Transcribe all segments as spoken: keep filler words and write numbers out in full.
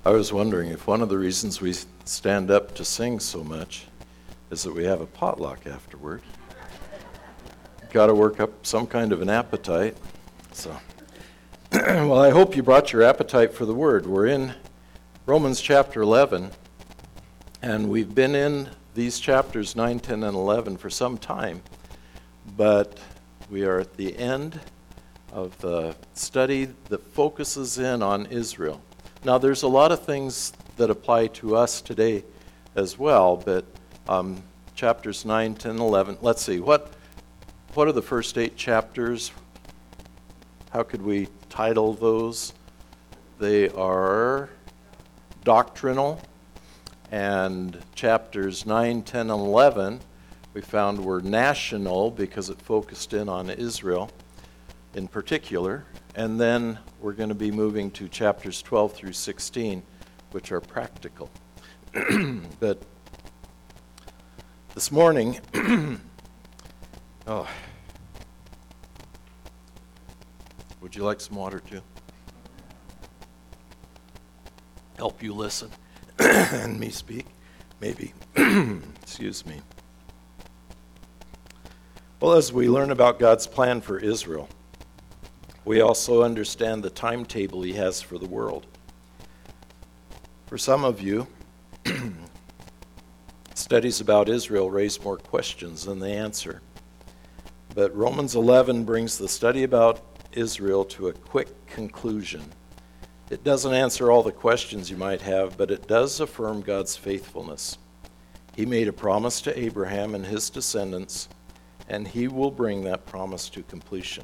I was wondering if one of the reasons we stand up to sing so much is that we have a potluck afterward. Got to work up some kind of an appetite. So, well, I hope you brought your appetite for the Word. We're in Romans chapter eleven, and we've been in these chapters nine, ten, and eleven for some time, but we are at the end of the study that focuses in on Israel. Now, there's a lot of things that apply to us today as well, but um, chapters nine, ten, eleven, let's see, what what are the first eight chapters? How could we title those? They are doctrinal, and chapters nine, ten, and eleven we found were national because it focused in on Israel in particular. And then we're going to be moving to chapters twelve through sixteen, which are practical. But this morning, oh, would you like some water too? Help you listen and me speak, maybe. Excuse me. Well, as we learn about God's plan for Israel, we also understand the timetable he has for the world. For some of you, studies about Israel raise more questions than they answer. But Romans eleven brings the study about Israel to a quick conclusion. It doesn't answer all the questions you might have, but it does affirm God's faithfulness. He made a promise to Abraham and his descendants, and he will bring that promise to completion.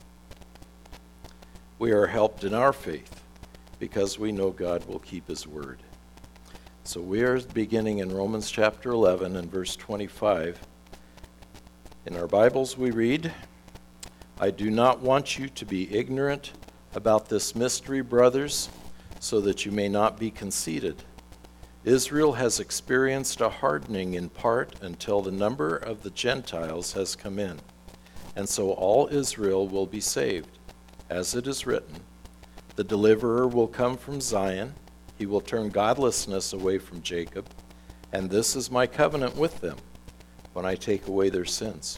We are helped in our faith because we know God will keep his word. So we are beginning in Romans chapter eleven and verse twenty-five. In our Bibles we read, "I do not want you to be ignorant about this mystery, brothers, so that you may not be conceited. Israel has experienced a hardening in part until the number of the Gentiles has come in, and so all Israel will be saved. As it is written, the deliverer will come from Zion, he will turn godlessness away from Jacob, and this is my covenant with them, when I take away their sins."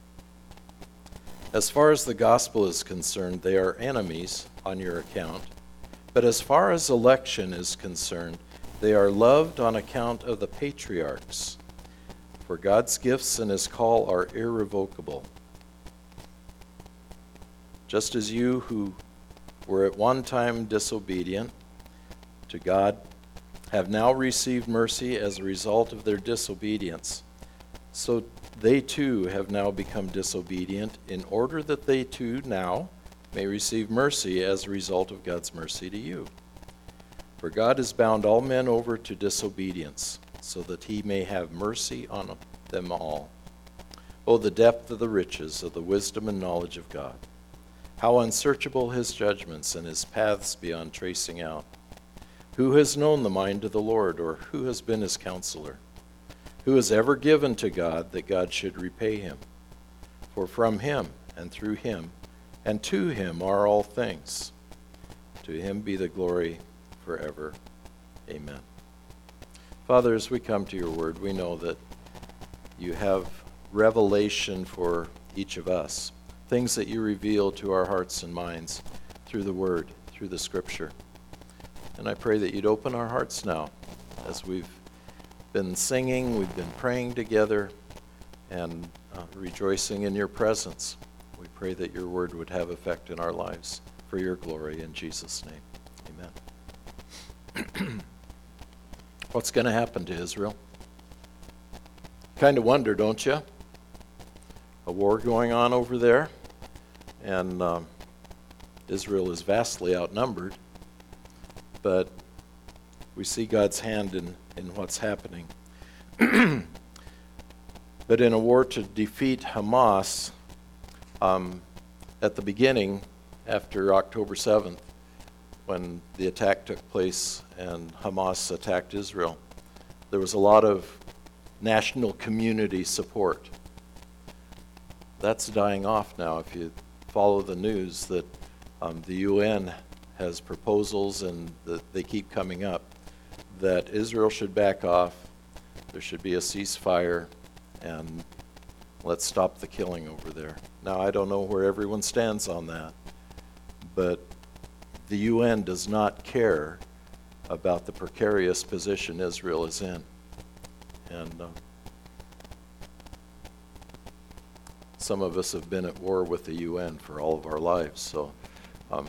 As far as the gospel is concerned, they are enemies on your account, but as far as election is concerned, they are loved on account of the patriarchs, for God's gifts and his call are irrevocable. Just as you who were at one time disobedient to God have now received mercy as a result of their disobedience, so they too have now become disobedient in order that they too now may receive mercy as a result of God's mercy to you. For God has bound all men over to disobedience, so that he may have mercy on them all. Oh, the depth of the riches of the wisdom and knowledge of God! How unsearchable his judgments and his paths beyond tracing out. Who has known the mind of the Lord, or who has been his counselor? Who has ever given to God that God should repay him? For from him, and through him, and to him are all things. To him be the glory forever. Amen. Father, as we come to your word, we know that you have revelation for each of us. Things that you reveal to our hearts and minds through the Word, through the Scripture. And I pray that you'd open our hearts now as we've been singing, we've been praying together, and uh, rejoicing in your presence. We pray that your Word would have effect in our lives for your glory in Jesus' name. Amen. What's going to happen to Israel? Kind of wonder, don't you? A war going on over there. And um, Israel is vastly outnumbered, but we see God's hand in, in what's happening. But in a war to defeat Hamas, um, at the beginning, after October seventh, when the attack took place and Hamas attacked Israel, there was a lot of national community support. That's dying off now. If you follow the news, that um, the U N has proposals, and the, they keep coming up, that Israel should back off, there should be a ceasefire, and let's stop the killing over there. Now, I don't know where everyone stands on that, but the U N does not care about the precarious position Israel is in. And uh, some of us have been at war with the U N for all of our lives, so um,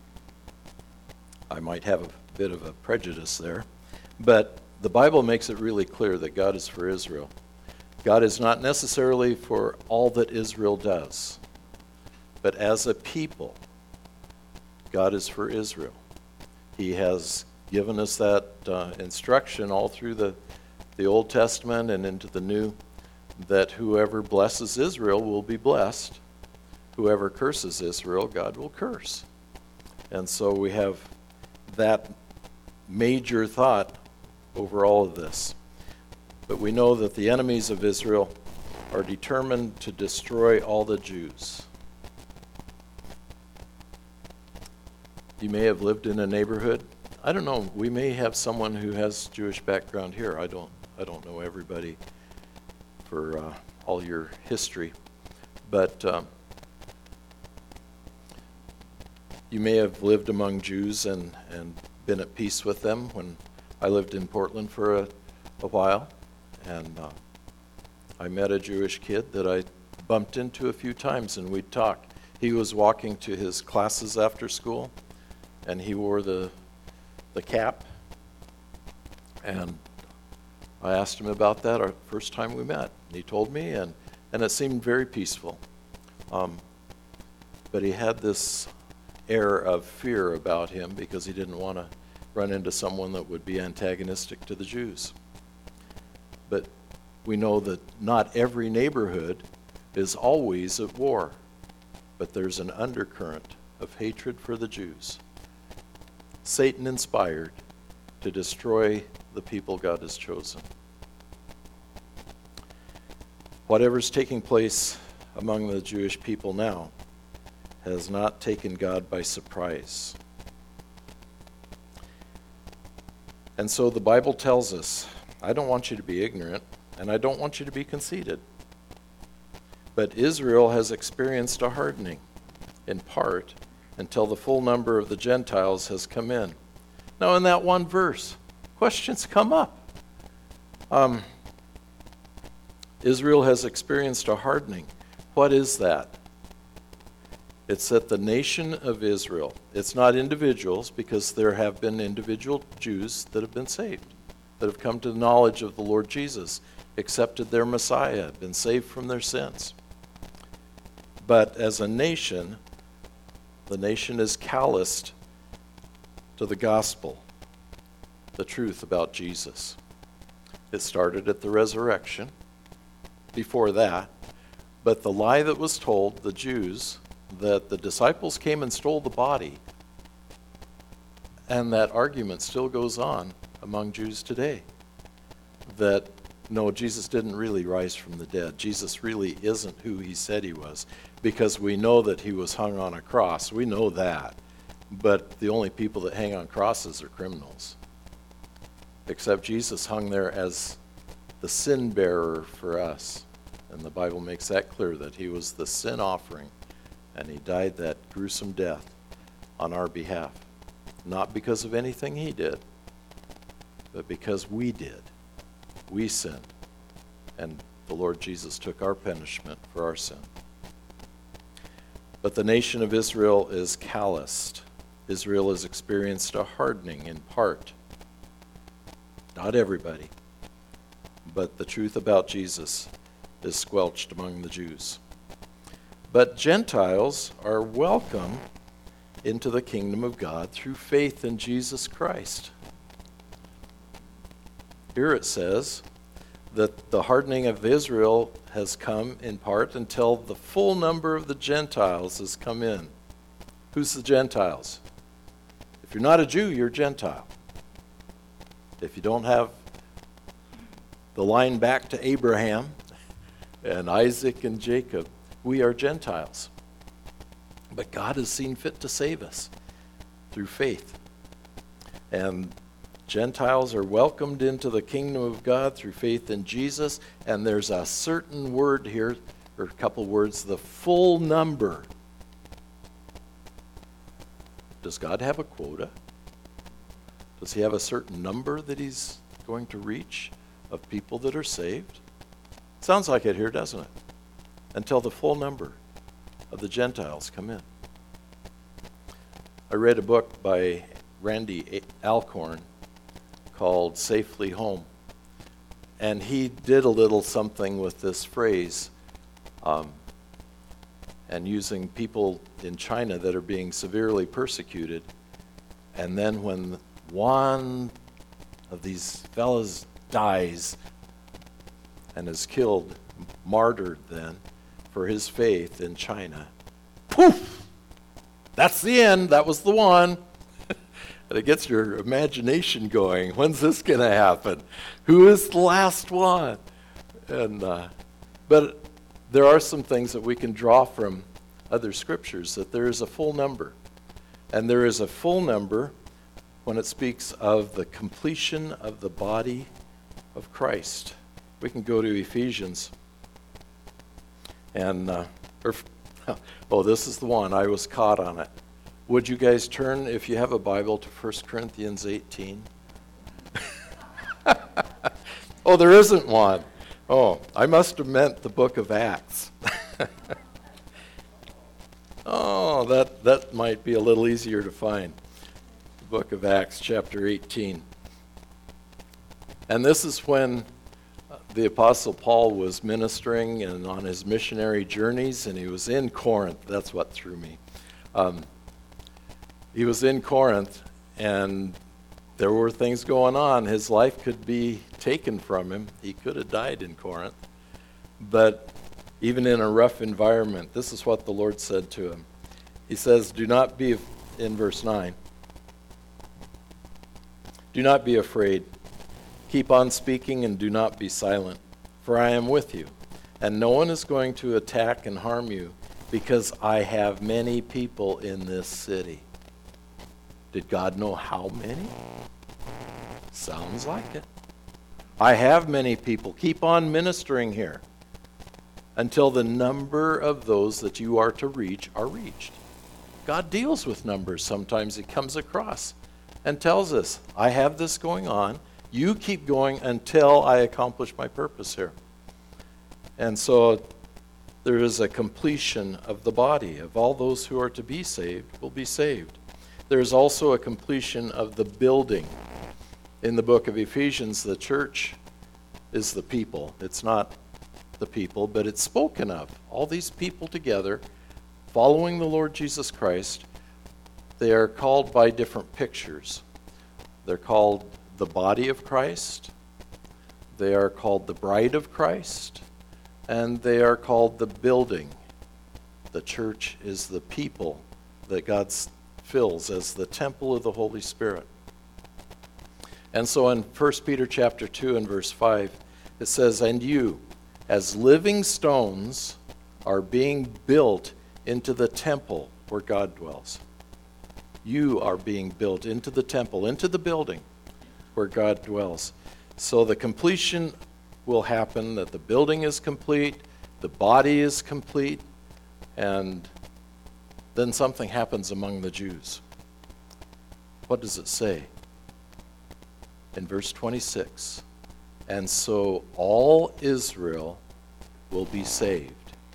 I might have a bit of a prejudice there. But the Bible makes it really clear that God is for Israel. God is not necessarily for all that Israel does, but as a people, God is for Israel. He has given us that uh, instruction all through the, the Old Testament and into the New, that whoever blesses Israel will be blessed. Whoever curses Israel, God will curse. And so we have that major thought over all of this. But we know that the enemies of Israel are determined to destroy all the Jews. You may have lived in a neighborhood. I don't know, we may have someone who has Jewish background here. I don't I don't know everybody for uh, all your history. But um, you may have lived among Jews and, and been at peace with them. When I lived in Portland for a, a while, and uh, I met a Jewish kid that I bumped into a few times, and we'd talk. He was walking to his classes after school, and he wore the the cap, and I asked him about that our first time we met. He told me, and, and it seemed very peaceful. Um, but he had this air of fear about him because he didn't want to run into someone that would be antagonistic to the Jews. But we know that not every neighborhood is always at war, but there's an undercurrent of hatred for the Jews. Satan inspired to destroy the people God has chosen. Whatever's taking place among the Jewish people now has not taken God by surprise. And so the Bible tells us, I don't want you to be ignorant, and I don't want you to be conceited. But Israel has experienced a hardening, in part, until the full number of the Gentiles has come in. Now, in that one verse, questions come up. Um, Israel has experienced a hardening. What is that? It's that the nation of Israel, it's not individuals, because there have been individual Jews that have been saved, that have come to the knowledge of the Lord Jesus, accepted their Messiah, been saved from their sins. But as a nation, the nation is calloused to the gospel, the truth about Jesus. It started at the resurrection, before that, but the lie that was told the Jews, that the disciples came and stole the body, and that argument still goes on among Jews today, that no, Jesus didn't really rise from the dead. Jesus really isn't who he said he was, because we know that he was hung on a cross. We know that. But the only people that hang on crosses are criminals. Except Jesus hung there as the sin bearer for us. And the Bible makes that clear, that he was the sin offering, and he died that gruesome death on our behalf. Not because of anything he did, but because we did. We sinned, and the Lord Jesus took our punishment for our sin. But the nation of Israel is calloused. Israel has experienced a hardening in part. Not everybody, but the truth about Jesus is squelched among the Jews. But Gentiles are welcome into the kingdom of God through faith in Jesus Christ. Here it says that the hardening of Israel has come in part until the full number of the Gentiles has come in. Who's the Gentiles? If you're not a Jew, you're a Gentile. If you don't have the line back to Abraham and Isaac and Jacob, we are Gentiles. But God has seen fit to save us. through faith. And Gentiles are welcomed into the kingdom of God through faith in Jesus, and there's a certain word here, or a couple words, the full number. Does God have a quota? Does he have a certain number that he's going to reach of people that are saved? Sounds like it here, doesn't it? Until the full number of the Gentiles come in. I read a book by Randy Alcorn called Safely Home. And he did a little something with this phrase, um, and using people in China that are being severely persecuted. And then when one of these fellas dies and is killed, martyred then, for his faith in China, poof! That's the end. That was the one. And it gets your imagination going. When's this going to happen? Who is the last one? And uh, but there are some things that we can draw from other scriptures, that there is a full number. And there is a full number when it speaks of the completion of the body of Christ. We can go to Ephesians. And, uh, or, oh, this is the one. I was caught on it. Would you guys turn, if you have a Bible, to First Corinthians eighteen? Oh, there isn't one. Oh, I must have meant the book of Acts. Oh, that, that might be a little easier to find. The book of Acts, chapter eighteen. And this is when the Apostle Paul was ministering and on his missionary journeys, and he was in Corinth. That's what threw me. Um, he was in Corinth, and there were things going on. His life could be taken from him. He could have died in Corinth. But even in a rough environment, this is what the Lord said to him. He says, do not be, in verse nine, do not be afraid. Keep on speaking and do not be silent, for I am with you, and no one is going to attack and harm you, because I have many people in this city. Did God know how many? Sounds like it. I have many people. Keep on ministering here until the number of those that you are to reach are reached. God deals with numbers. Sometimes he comes across and tells us, I have this going on. You keep going until I accomplish my purpose here. And so there is a completion of the body of all those who are to be saved will be saved. There is also a completion of the building. In the book of Ephesians, the church is the people. It's not the people, but it's spoken of. All these people together, following the Lord Jesus Christ, they are called by different pictures. They're called the body of Christ, they are called the bride of Christ, and they are called the building. The church is the people that God fills as the temple of the Holy Spirit. And so in First Peter chapter two and verse five, it says, and you, as living stones, are being built into the temple where God dwells. You are being built into the temple, into the building where God dwells. So the completion will happen, that the building is complete, the body is complete, and then something happens among the Jews. What does it say? In verse twenty-six, and so all Israel will be saved.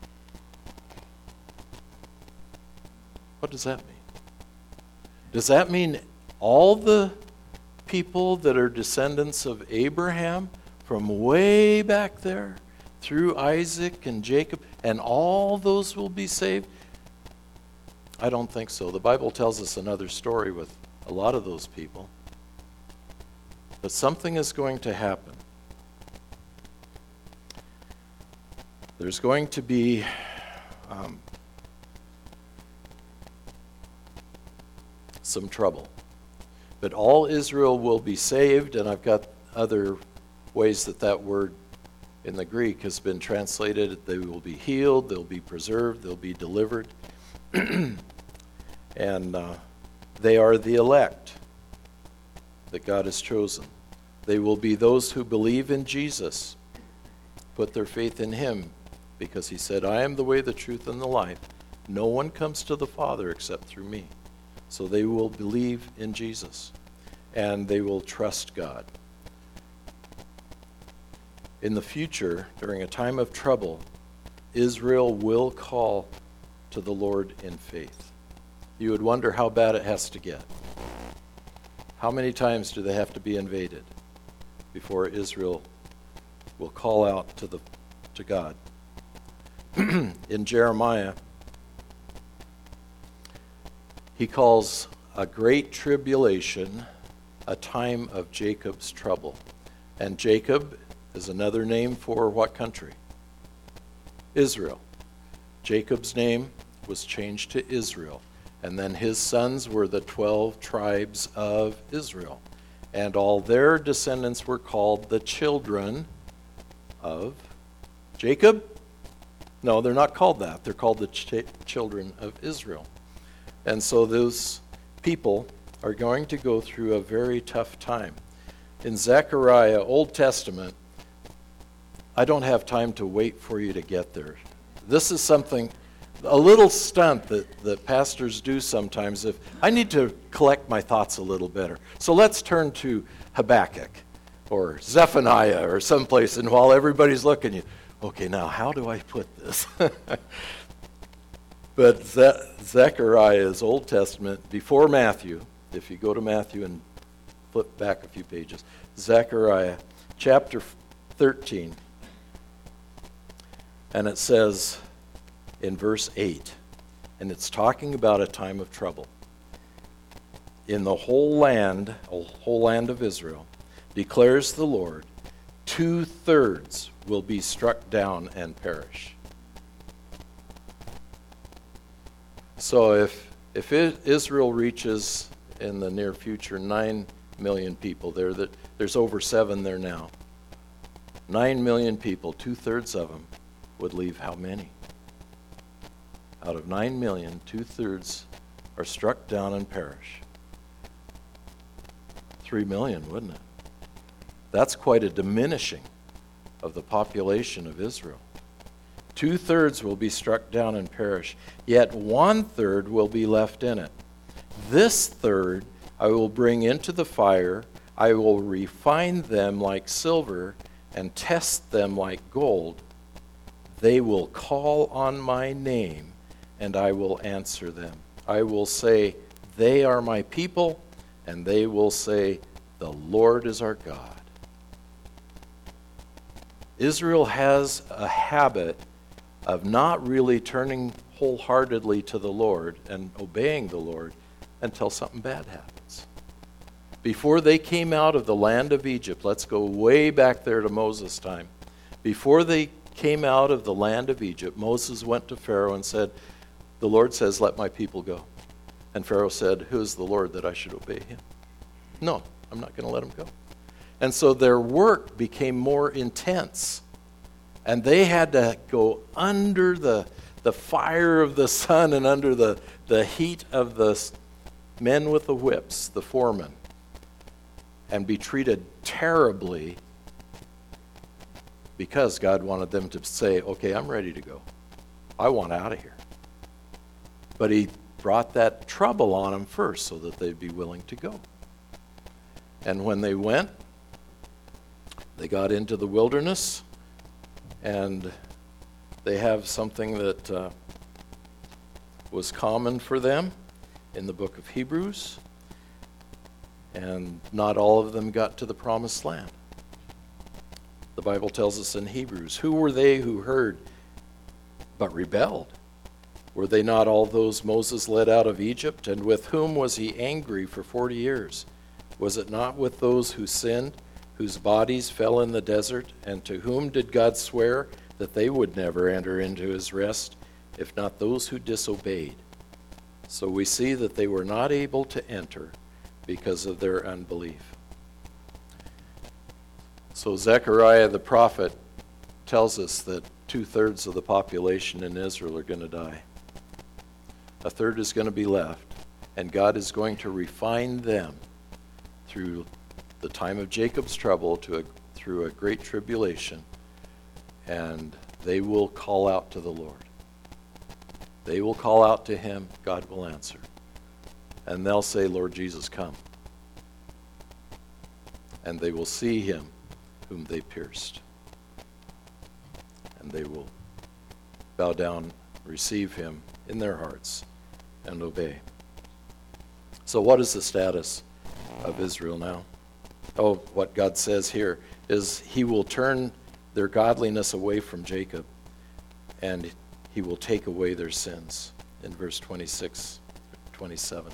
What does that mean? Does that mean all the people that are descendants of Abraham from way back there through Isaac and Jacob, and all those will be saved? I don't think so. The Bible tells us another story with a lot of those people. But something is going to happen. There's going to be um, some trouble. But all Israel will be saved, and I've got other ways that that word in the Greek has been translated. They will be healed, they'll be preserved, they'll be delivered. And uh, They are the elect that God has chosen. They will be those who believe in Jesus, put their faith in him, because he said, I am the way, the truth, and the life. No one comes to the Father except through me. So they will believe in Jesus, and they will trust God. In the future, during a time of trouble, Israel will call to the Lord in faith. You would wonder how bad it has to get. How many times do they have to be invaded before Israel will call out to the to God? In Jeremiah, he calls a great tribulation a time of Jacob's trouble. And Jacob is another name for what country? Israel. Jacob's name was changed to Israel. And then his sons were the twelve tribes of Israel. And all their descendants were called the children of Jacob? No, they're not called that. They're called the ch- children of Israel. And so those people are going to go through a very tough time. In Zechariah, Old Testament, I don't have time to wait for you to get there. This is something, a little stunt that, that pastors do sometimes. If I need to collect my thoughts a little better. So let's turn to Habakkuk or Zephaniah or someplace, and while everybody's looking, you, okay, now how do I put this? But Ze- Zechariah is Old Testament before Matthew. If you go to Matthew and flip back a few pages, Zechariah chapter thirteen, and it says in verse eight, and it's talking about a time of trouble. In the whole land, whole land of Israel, declares the Lord, two-thirds will be struck down and perish. So if if Israel reaches in the near future nine million people there, that there's over seven there now. Nine million people, two-thirds of them would leave how many? Out of nine million, two-thirds are struck down and perish. Three million, wouldn't it? That's quite a diminishing of the population of Israel. Two-thirds will be struck down and perish, yet one-third will be left in it. This third I will bring into the fire. I will refine them like silver and test them like gold. They will call on my name, and I will answer them. I will say, they are my people, and they will say, the Lord is our God. Israel has a habit of not really turning wholeheartedly to the Lord and obeying the Lord until something bad happens. Before they came out of the land of Egypt, let's go way back there to Moses' time. Before they came out of the land of Egypt, Moses went to Pharaoh and said, the Lord says, let my people go. And Pharaoh said, who is the Lord that I should obey him? No, I'm not going to let him go. And so their work became more intense. And they had to go under the, the fire of the sun and under the, the heat of the men with the whips, the foremen, and be treated terribly because God wanted them to say, okay, I'm ready to go. I want out of here. But he brought that trouble on them first so that they'd be willing to go. And when they went, they got into the wilderness, and they have something that uh, was common for them in the book of Hebrews, and not all of them got to the promised land. The Bible tells us in Hebrews, who were they who heard but rebelled? Were they not all those Moses led out of Egypt? And with whom was he angry for forty years? Was it not with those who sinned, whose bodies fell in the desert? And to whom did God swear that they would never enter into his rest, if not those who disobeyed? So we see that they were not able to enter because of their unbelief. So Zechariah the prophet tells us that two-thirds of the population in Israel are going to die. A third is going to be left. And God is going to refine them through the time of Jacob's trouble to a, through a great tribulation, and they will call out to the Lord. They will call out to him, God will answer. And they'll say, Lord Jesus, come. And they will see him whom they pierced. And they will bow down, receive him in their hearts, and obey. So what is the status of Israel now? Oh, what God says here is he will turn their godliness away from Jacob, and he will take away their sins, in verse twenty-six, twenty-seven.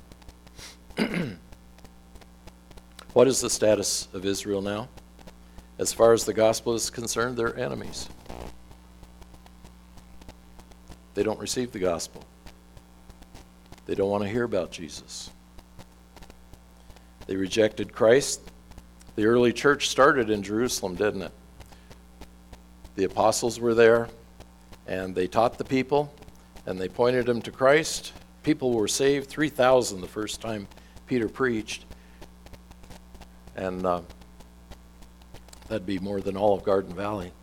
What is the status of Israel now? As far as the gospel is concerned, they're enemies. They don't receive the gospel. They don't want to hear about Jesus. They rejected Christ. The early church started in Jerusalem, didn't it? The apostles were there, and they taught the people, and they pointed them to Christ. People were saved, three thousand the first time Peter preached. And uh, that'd be more than all of Garden Valley.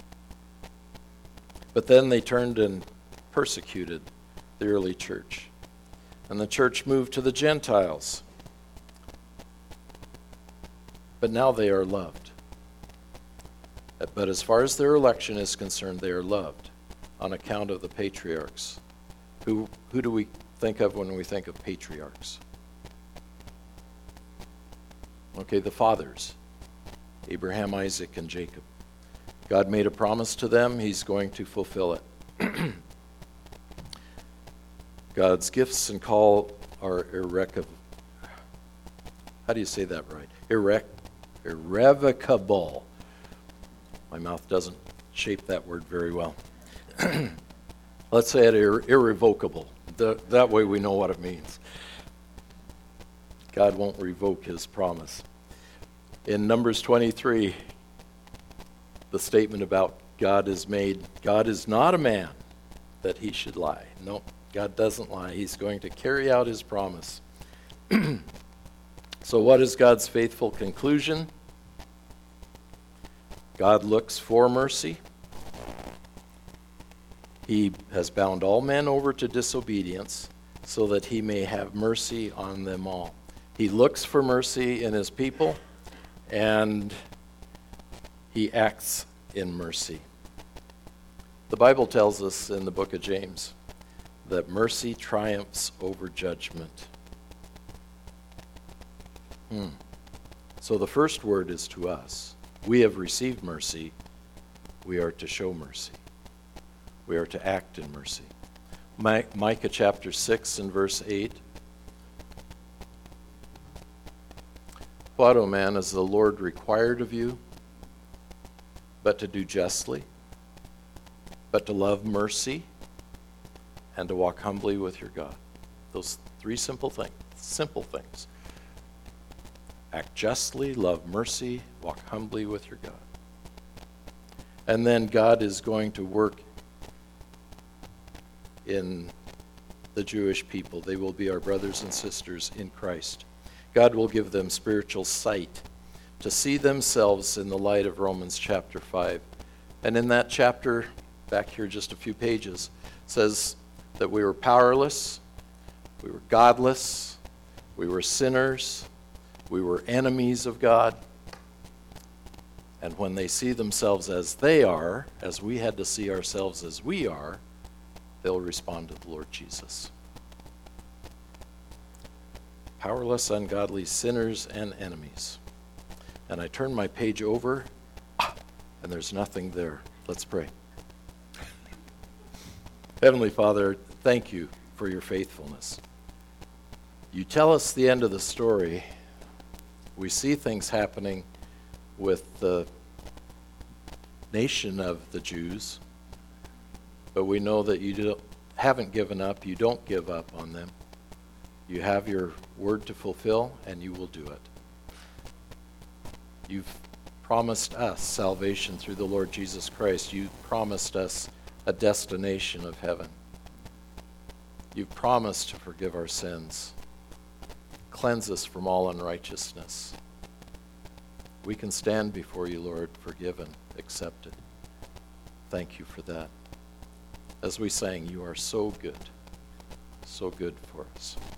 But then they turned and persecuted the early church. And the church moved to the Gentiles. But now they are loved. But as far as their election is concerned, they are loved on account of the patriarchs. Who, who do we think of when we think of patriarchs? Okay, the fathers, Abraham, Isaac, and Jacob. God made a promise to them. He's going to fulfill it. God's gifts and call are irrevocable. How do you say that right? Irre- irrevocable. My mouth doesn't shape that word very well. Let's say it ir- irrevocable. The, that way we know what it means. God won't revoke his promise. In Numbers twenty-three, the statement about God is made, God is not a man that he should lie. No, God doesn't lie. He's going to carry out his promise. So what is God's faithful conclusion? God looks for mercy. He has bound all men over to disobedience so that he may have mercy on them all. He looks for mercy in his people, and he acts in mercy. The Bible tells us in the book of James that mercy triumphs over judgment. Hmm. So the first word is to us. We have received mercy. We are to show mercy. We are to act in mercy. Mi- Micah chapter six and verse eight. What, O man, has the Lord required of you, but to do justly, but to love mercy, and to walk humbly with your God? Those three simple things. Simple things. Act justly, love mercy, walk humbly with your God. And then God is going to work in the Jewish people. They will be our brothers and sisters in Christ. God will give them spiritual sight to see themselves in the light of Romans chapter five. And in that chapter, back here just a few pages, says that we were powerless, we were godless, we were sinners, we were enemies of God. And when they see themselves as they are, as we had to see ourselves as we are, they'll respond to the Lord Jesus. Powerless, ungodly, sinners, and enemies. And I turn my page over, and there's nothing there. Let's pray. Heavenly Father, thank you for your faithfulness. You tell us the end of the story. We see things happening with the nation of the Jews, but we know that you don't, haven't given up. You don't give up on them. You have your word to fulfill, and you will do it. You've promised us salvation through the Lord Jesus Christ. You promised us a destination of heaven. You've promised to forgive our sins. cleanse us from all unrighteousness. We can stand before you, Lord, forgiven, accepted. Thank you for that. As we sang, you are so good, so good for us.